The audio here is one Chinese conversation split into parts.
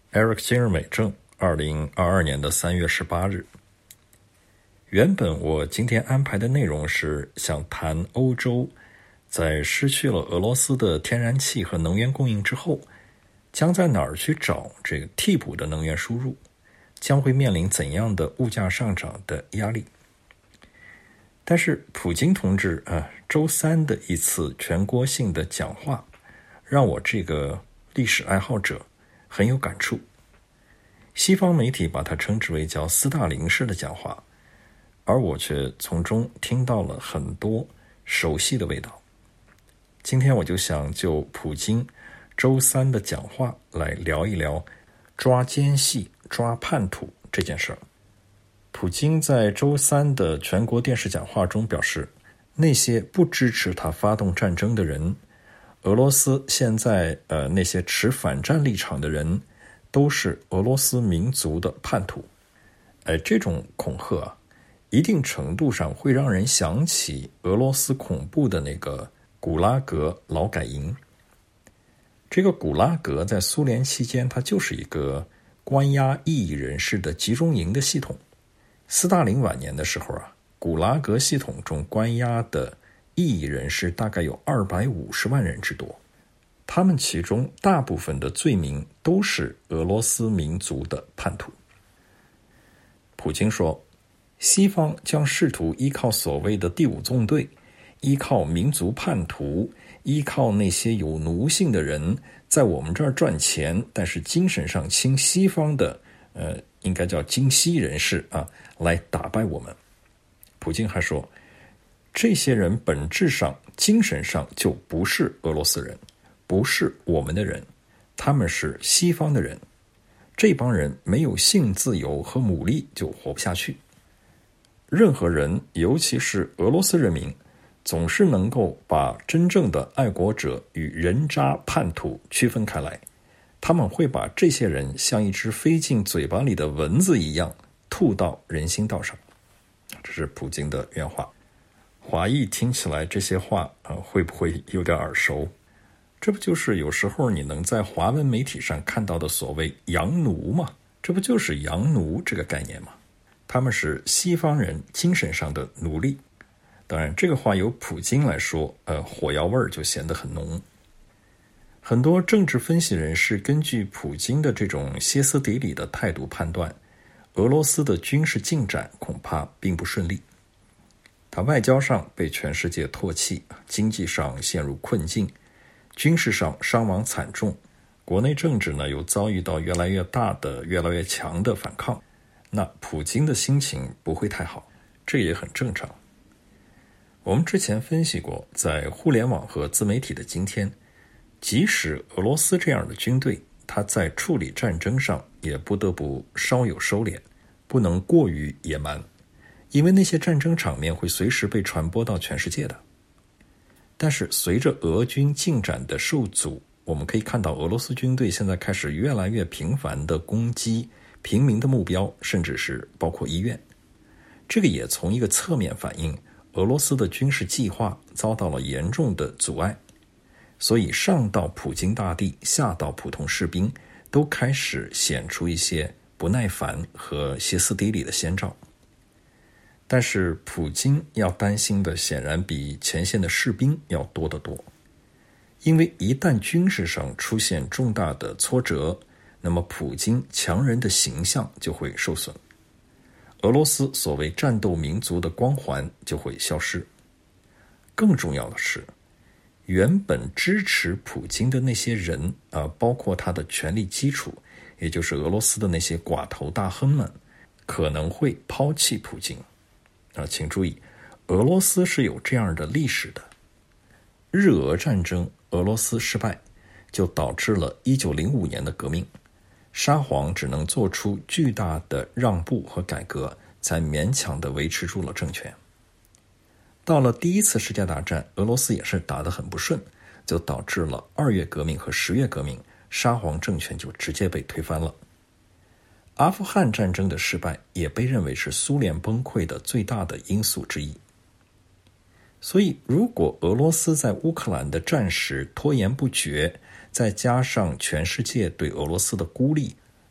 Eric 今日美正2022年3月18日。原本我今天安排的内容是想谈欧洲在失去了俄罗斯的天然气和能源供应之后，将在哪儿去找这个替补的能源输入，将会面临怎样的物价上涨的压力。但是普京同志周三的一次全国性的讲话，让我这个历史爱好者很有感触。西方媒体把它称之为叫斯大林式的讲话，而我却从中听到了很多熟悉的味道。今天我就想就普京周三的讲话来聊一聊抓奸细、抓叛徒这件事儿。普京在周三的全国电视讲话中表示，那些不支持他发动战争的人，俄罗斯现在那些持反战立场的人，都是俄罗斯民族的叛徒。这种恐吓一定程度上会让人想起俄罗斯恐怖的那个古拉格劳改营。这个古拉格在苏联期间，它就是一个关押异议人士的集中营的系统。斯大林晚年的时候古拉格系统中关押的异议人士大概有250万人之多。他们其中大部分的罪名都是俄罗斯民族的叛徒。普京说，西方将试图依靠所谓的第五纵队，依靠民族叛徒，依靠那些有奴性的人在我们这儿赚钱，但是精神上亲西方的应该叫精西人士来打败我们。普京还说，这些人本质上精神上就不是俄罗斯人，不是我们的人，他们是西方的人。这帮人没有性自由和牡蛎就活不下去。任何人，尤其是俄罗斯人民，总是能够把真正的爱国者与人渣叛徒区分开来。他们会把这些人像一只飞进嘴巴里的蚊子一样吐到人行道上。这是普京的原话。华裔听起来这些话会不会有点耳熟？这不就是有时候你能在华文媒体上看到的所谓洋奴吗？这不就是洋奴这个概念吗？他们是西方人精神上的奴隶。当然这个话由普京来说火药味儿就显得很浓。很多政治分析人士根据普京的这种歇斯底里的态度判断，俄罗斯的军事进展恐怕并不顺利。他外交上被全世界唾弃，经济上陷入困境，军事上伤亡惨重，国内政治呢又遭遇到越来越大的、越来越强的反抗。那普京的心情不会太好，这也很正常。我们之前分析过，在互联网和自媒体的今天，即使俄罗斯这样的军队，它在处理战争上也不得不稍有收敛，不能过于野蛮，因为那些战争场面会随时被传播到全世界的。但是随着俄军进展的受阻，我们可以看到俄罗斯军队现在开始越来越频繁地攻击平民的目标，甚至是包括医院。这个也从一个侧面反映俄罗斯的军事计划遭到了严重的阻碍。所以上到普京大帝，下到普通士兵，都开始显出一些不耐烦和歇斯底里的先兆。但是普京要担心的显然比前线的士兵要多得多。因为一旦军事上出现重大的挫折，那么普京强人的形象就会受损，俄罗斯所谓战斗民族的光环就会消失。更重要的是，原本支持普京的那些人包括他的权力基础，也就是俄罗斯的那些寡头大亨们，可能会抛弃普京。请注意，俄罗斯是有这样的历史的。日俄战争，俄罗斯失败，就导致了1905年的革命。沙皇只能做出巨大的让步和改革，才勉强地维持住了政权。到了第一次世界大战，俄罗斯也是打得很不顺，就导致了2月革命和10月革命，沙皇政权就直接被推翻了。阿富汗战争的失败也被认为是苏联崩溃的最大的因素之一。所以如果俄罗斯在乌克兰的战时拖延不决，再加上全世界对俄罗斯的孤立，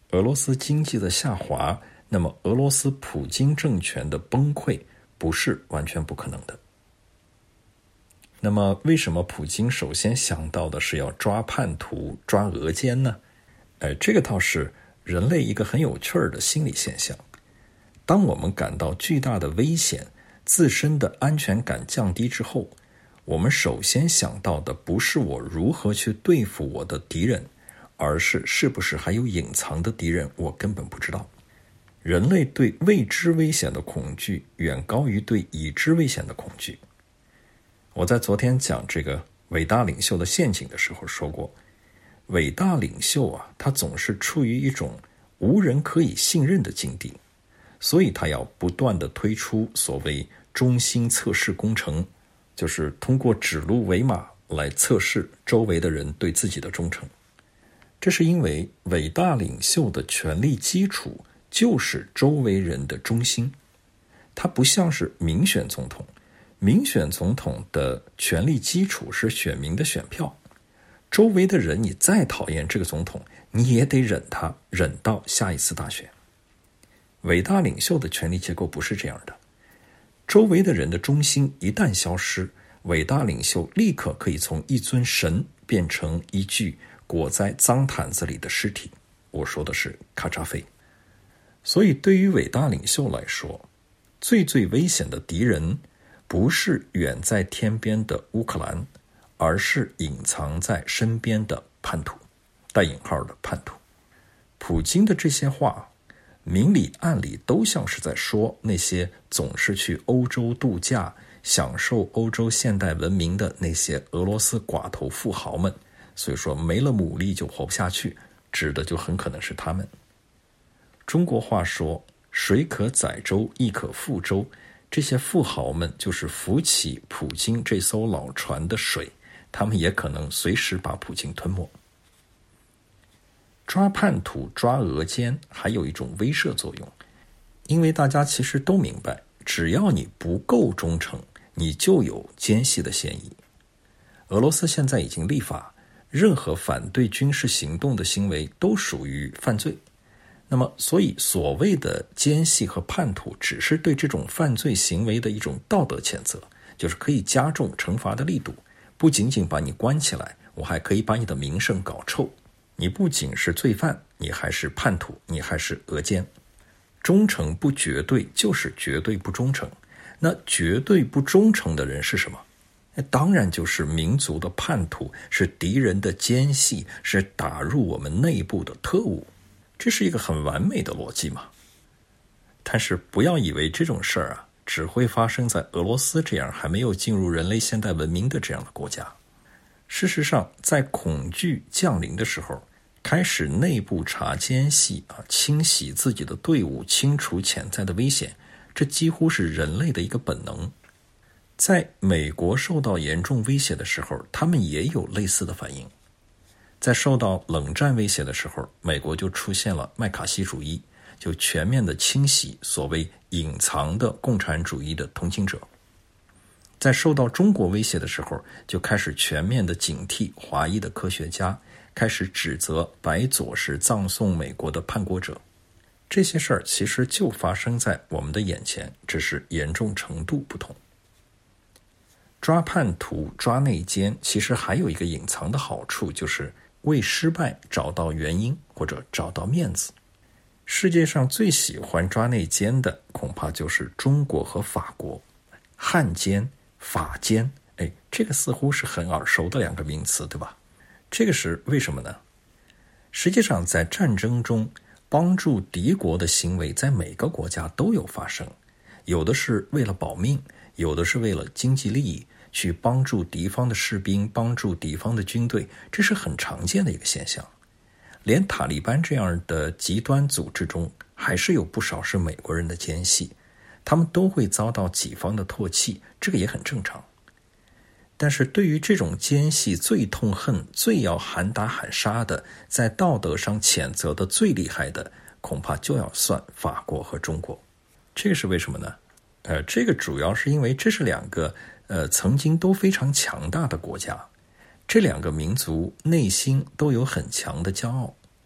俄罗斯经济的下滑，那么俄罗斯普京政权的崩溃不是完全不可能的。那么为什么普京首先想到的是要抓叛徒、抓俄奸呢？这个倒是人类一个很有趣的心理现象。当我们感到巨大的危险，自身的安全感降低之后，我们首先想到的不是我如何去对付我的敌人，而是不是还有隐藏的敌人我根本不知道。人类对未知危险的恐惧远高于对已知危险的恐惧。我在昨天讲这个伟大领袖的陷阱的时候说过，伟大领袖他总是处于一种无人可以信任的境地，所以他要不断地推出所谓中心测试工程，就是通过指鹿为马来测试周围的人对自己的忠诚。这是因为伟大领袖的权力基础就是周围人的忠心，他不像是民选总统，民选总统的权力基础是选民的选票，周围的人你再讨厌这个总统，你也得忍他，忍到下一次大选。伟大领袖的权力结构不是这样的，周围的人的忠心一旦消失，伟大领袖立刻可以从一尊神变成一具裹在脏毯子里的尸体，我说的是卡扎菲。所以对于伟大领袖来说，最危险的敌人不是远在天边的乌克兰，而是隐藏在身边的叛徒，带引号的叛徒。普京的这些话明里暗里都像是在说那些总是去欧洲度假，享受欧洲现代文明的那些俄罗斯寡头富豪们，所以说没了牡蛎就活不下去，指的就很可能是他们。中国话说水可载舟，亦可覆舟，这些富豪们就是扶起普京这艘老船的水，他们也可能随时把普京吞没。抓叛徒、抓俄奸还有一种威慑作用，因为大家其实都明白，只要你不够忠诚，你就有奸细的嫌疑。俄罗斯现在已经立法，任何反对军事行动的行为都属于犯罪。那么，所以所谓的奸细和叛徒只是对这种犯罪行为的一种道德谴责，就是可以加重惩罚的力度，不仅仅把你关起来，我还可以把你的名声搞臭。你不仅是罪犯，你还是叛徒，你还是俄奸。忠诚不绝对，就是绝对不忠诚。那绝对不忠诚的人是什么？当然就是民族的叛徒，是敌人的奸细，是打入我们内部的特务。这是一个很完美的逻辑嘛。但是不要以为这种事儿只会发生在俄罗斯这样还没有进入人类现代文明的这样的国家。事实上，在恐惧降临的时候，开始内部查奸细清洗自己的队伍，清除潜在的危险，这几乎是人类的一个本能。在美国受到严重威胁的时候，他们也有类似的反应。在受到冷战威胁的时候，美国就出现了麦卡锡主义，就全面的清洗所谓隐藏的共产主义的同情者。在受到中国威胁的时候，就开始全面的警惕华裔的科学家，开始指责白左是葬送美国的叛国者。这些事儿其实就发生在我们的眼前，只是严重程度不同。抓叛徒、抓内奸，其实还有一个隐藏的好处，就是为失败找到原因或者找到面子。世界上最喜欢抓内奸的恐怕就是中国和法国。汉奸、法奸，这个似乎是很耳熟的两个名词，对吧？这个是为什么呢？实际上在战争中，帮助敌国的行为在每个国家都有发生，有的是为了保命，有的是为了经济利益，去帮助敌方的士兵，帮助敌方的军队，这是很常见的一个现象。连塔利班这样的极端组织中，还是有不少是美国人的奸细，他们都会遭到己方的唾弃，这个也很正常。但是对于这种奸细最痛恨、最要喊打喊杀的，在道德上谴责的最厉害的，恐怕就要算法国和中国。这个是为什么呢？这个主要是因为这是两个曾经都非常强大的国家，这两个民族内心都有很强的骄傲。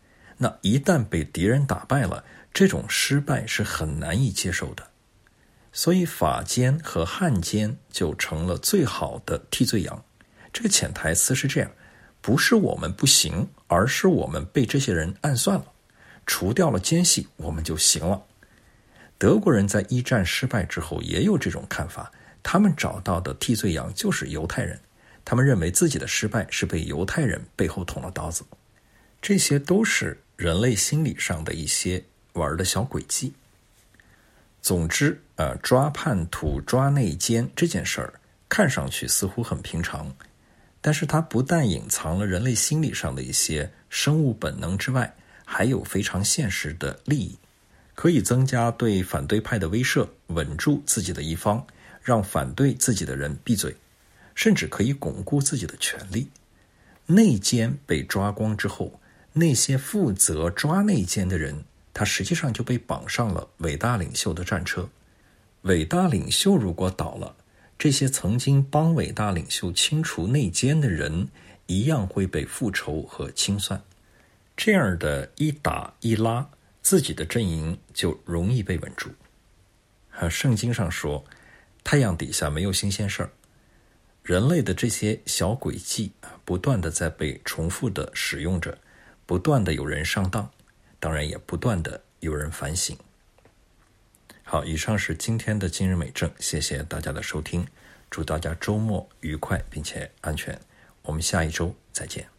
那一旦被敌人打败了，这种失败是很难以接受的。所以法奸和汉奸就成了最好的替罪羊。这个潜台词是这样，不是我们不行，而是我们被这些人暗算了，除掉了奸细，我们就行了。德国人在一战失败之后也有这种看法，他们找到的替罪羊就是犹太人，他们认为自己的失败是被犹太人背后捅了刀子。这些都是人类心理上的一些玩的小诡计。总之抓叛徒、抓内奸这件事儿看上去似乎很平常，但是它不但隐藏了人类心理上的一些生物本能之外，还有非常现实的利益，可以增加对反对派的威慑，稳住自己的一方，让反对自己的人闭嘴，甚至可以巩固自己的权利。内奸被抓光之后，那些负责抓内奸的人，他实际上就被绑上了伟大领袖的战车。伟大领袖如果倒了，这些曾经帮伟大领袖清除内奸的人一样会被复仇和清算。这样的一打一拉，自己的阵营就容易被稳住。圣经上说，太阳底下没有新鲜事儿。人类的这些小诡计不断的在被重复的使用着，不断的有人上当，当然也不断的有人反省。好，以上是今天的今日美政，谢谢大家的收听，祝大家周末愉快并且安全，我们下一周再见。